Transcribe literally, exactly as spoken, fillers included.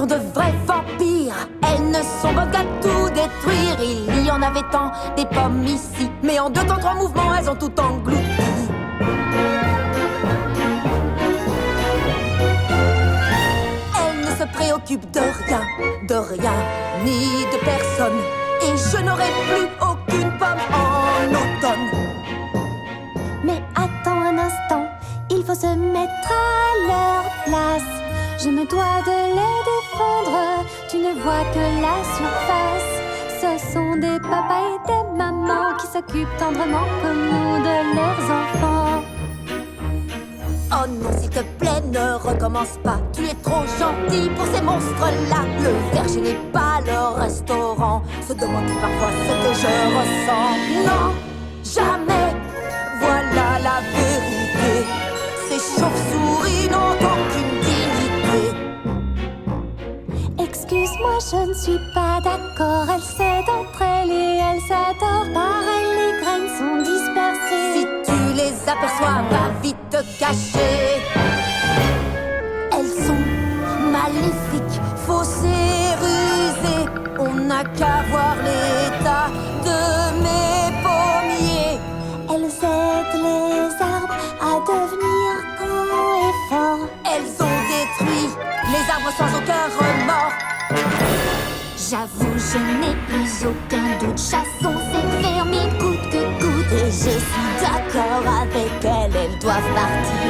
sont de vrais vampires. Elles ne sont bonnes qu'à tout détruire. Il y en avait tant, des pommes ici, mais en deux temps, trois mouvements, elles ont tout englouti. Elles ne se préoccupent de rien, de rien, ni de personne. Et je n'aurai plus aucune pomme en automne. Mais attends un instant, il faut se mettre à leur place. Je me dois de les défendre, tu ne vois que la surface. Ce sont des papas et des mamans qui s'occupent tendrement comme nous de leurs enfants. Oh non, s'il te plaît, ne recommence pas. Tu es trop gentil pour ces monstres-là. Le verger n'est pas le restaurant. Se demande parfois ce que je ressens. Non, jamais, voilà la vérité. Ces chauves-souris n'ont aucune dignité. Excuse-moi, je ne suis pas d'accord. Elles s'aident entre elles et elles s'adorent. Pareil, les graines sont dispersées. Si tu les aperçois, va vite te cacher. Elles sont maléfiques, fausses et rusées. On n'a qu'à voir l'état de mes pommiers. Elles aident les arbres à devenir grands et forts. Elles ont détruit les arbres sans aucun remords. J'avoue, je n'ai plus aucun doute. Chassons ces vermines coûte que coûte. Et je suis d'accord avec elles, elles doivent partir.